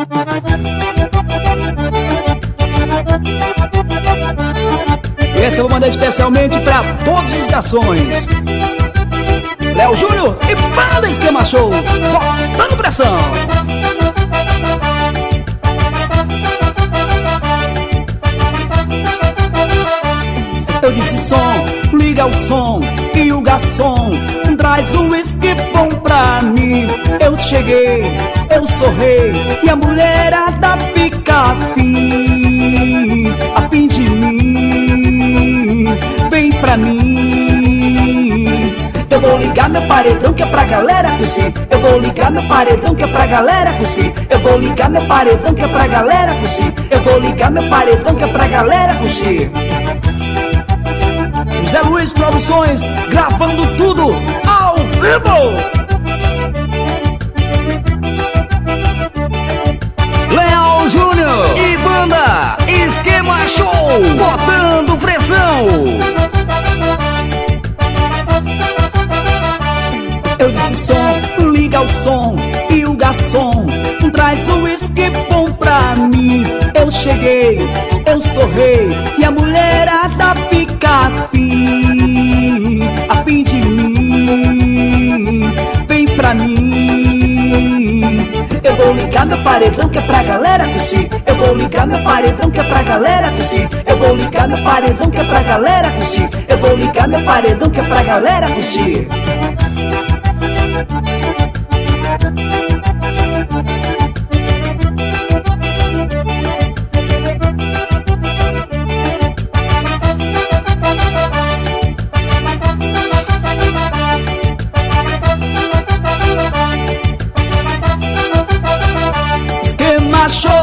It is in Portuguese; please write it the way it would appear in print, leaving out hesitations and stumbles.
Essa eu vou mandar especialmente pra todos os garçons. Léo Júnior e Banda Esquema Show, botando pressão. Eu disse som, liga o som, e o garçom traz um whisky bom pra mim. Eu cheguei, eu sou rei, e a mulherada fica afim de mim. Vem pra mim. Eu vou ligar meu paredão que é pra galera curtir. Eu vou ligar meu paredão que é pra galera curtir. Eu vou ligar meu paredão que é pra galera curtir. Eu vou ligar meu paredão que é pra galera curtir. José Luiz Produções, gravando tudo ao vivo. Léo Júnior e Banda Esquema Show, botando pressão. Eu disse som, liga o som, e o garçom traz um whisky bom pra mim. Eu cheguei, eu sou rei, e a mulherada fica afim de mim. Vem pra mim. Eu vou ligar meu paredão que é pra galera curtir. Eu vou ligar meu paredão que é pra galera curtir. Eu vou ligar meu paredão que é pra galera curtir. Eu vou ligar meu paredão que é pra galera curtir. Esquema Show.